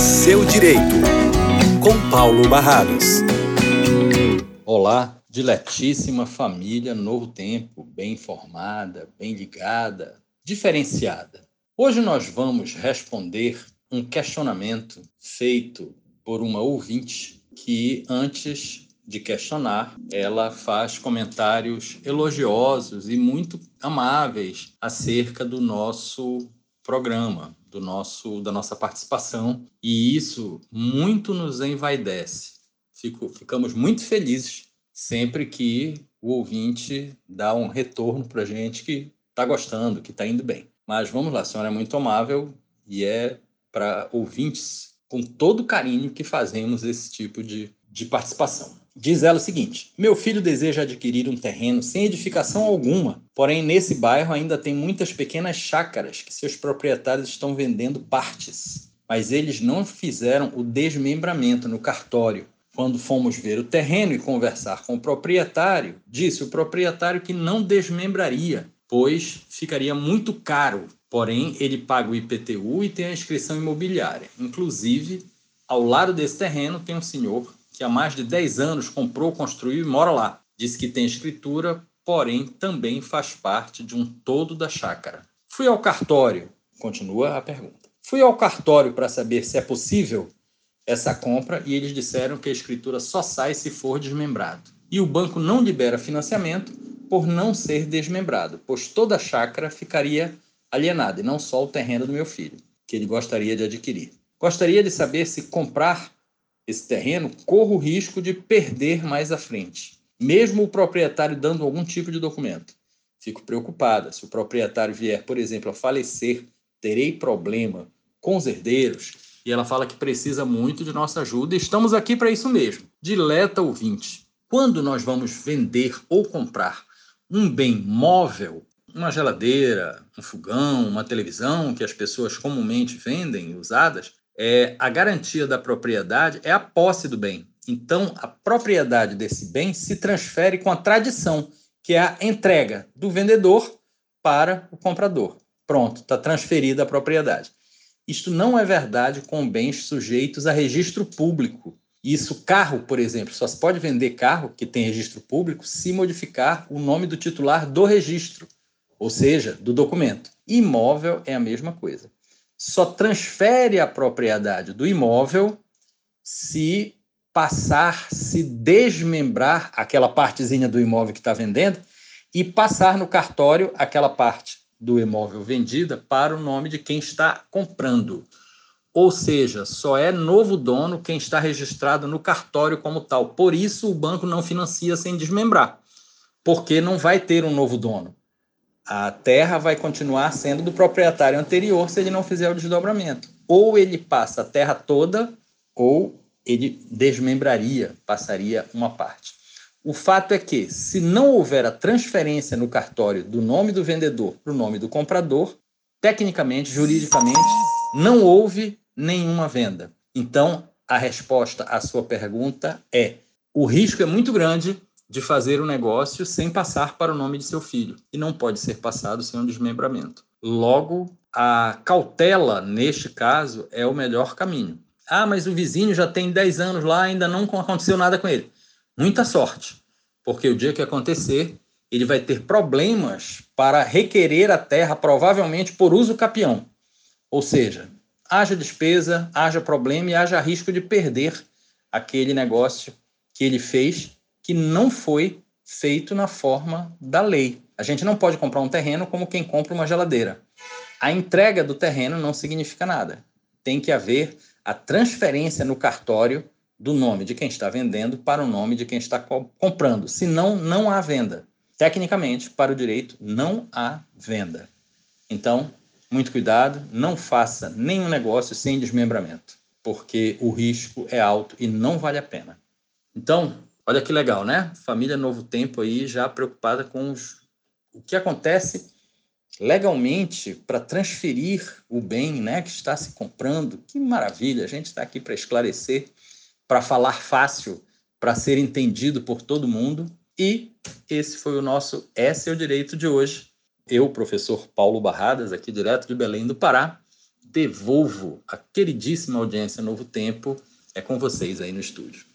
Seu Direito, com Paulo Barradas. Olá, diletíssima família Novo Tempo, bem informada, bem ligada, diferenciada. Hoje nós vamos responder um questionamento feito por uma ouvinte que, antes de questionar, ela faz comentários elogiosos e muito amáveis acerca do nosso programa, da nossa participação, e isso muito nos envaidece. Ficamos muito felizes sempre que o ouvinte dá um retorno para a gente que está gostando, que está indo bem. Mas vamos lá, a senhora é muito amável e é para ouvintes com todo carinho que fazemos esse tipo de participação. Diz ela o seguinte: meu filho deseja adquirir um terreno sem edificação alguma, porém nesse bairro ainda tem muitas pequenas chácaras que seus proprietários estão vendendo partes, mas eles não fizeram o desmembramento no cartório. Quando fomos ver o terreno e conversar com o proprietário, disse o proprietário que não desmembraria, pois ficaria muito caro. Porém, ele paga o IPTU e tem a inscrição imobiliária. Inclusive, ao lado desse terreno tem um senhor que há mais de 10 anos comprou, construiu e mora lá. Diz que tem escritura, porém também faz parte de um todo da chácara. Fui ao cartório, continua a pergunta. Fui ao cartório para saber se é possível essa compra e eles disseram que a escritura só sai se for desmembrado. E o banco não libera financiamento por não ser desmembrado, pois toda a chácara ficaria alienada e não só o terreno do meu filho, que ele gostaria de adquirir. Gostaria de saber se comprar esse terreno corre o risco de perder mais à frente, mesmo o proprietário dando algum tipo de documento. Fico preocupada. Se o proprietário vier, por exemplo, a falecer, terei problema com os herdeiros. E ela fala que precisa muito de nossa ajuda e estamos aqui para isso mesmo. Dileta ouvinte, quando nós vamos vender ou comprar um bem móvel, uma geladeira, um fogão, uma televisão que as pessoas comumente vendem usadas, a garantia da propriedade é a posse do bem. Então, a propriedade desse bem se transfere com a tradição, que é a entrega do vendedor para o comprador. Pronto, está transferida a propriedade. Isto não é verdade com bens sujeitos a registro público. Isso, carro, por exemplo, só se pode vender carro que tem registro público se modificar o nome do titular do registro, ou seja, do documento. Imóvel é a mesma coisa. Só transfere a propriedade do imóvel se desmembrar aquela partezinha do imóvel que está vendendo e passar no cartório aquela parte do imóvel vendida para o nome de quem está comprando. Ou seja, só é novo dono quem está registrado no cartório como tal. Por isso o banco não financia sem desmembrar, porque não vai ter um novo dono. A terra vai continuar sendo do proprietário anterior se ele não fizer o desdobramento. Ou ele passa a terra toda, ou ele desmembraria, passaria uma parte. O fato é que, se não houver a transferência no cartório do nome do vendedor para o nome do comprador, tecnicamente, juridicamente, não houve nenhuma venda. Então, a resposta à sua pergunta é: o risco é muito grande de fazer o negócio sem passar para o nome de seu filho, e não pode ser passado sem um desmembramento. Logo, a cautela, neste caso, é o melhor caminho. Ah, mas o vizinho já tem 10 anos lá, ainda não aconteceu nada com ele. Muita sorte, porque o dia que acontecer, ele vai ter problemas para requerer a terra, provavelmente por uso capião. Ou seja, haja despesa, haja problema e haja risco de perder aquele negócio que ele fez, que não foi feito na forma da lei. A gente não pode comprar um terreno como quem compra uma geladeira. A entrega do terreno não significa nada. Tem que haver a transferência no cartório do nome de quem está vendendo para o nome de quem está comprando. Senão, não há venda. Tecnicamente, para o direito, não há venda. Então, muito cuidado, não faça nenhum negócio sem desmembramento, porque o risco é alto e não vale a pena. Então, olha que legal, né? Família Novo Tempo aí já preocupada com o que acontece legalmente para transferir o bem, né, que está se comprando. Que maravilha, a gente está aqui para esclarecer, para falar fácil, para ser entendido por todo mundo. E esse foi o nosso É Seu Direito de hoje. Eu, professor Paulo Barradas, aqui direto de Belém do Pará, devolvo a queridíssima audiência Novo Tempo. É com vocês aí no estúdio.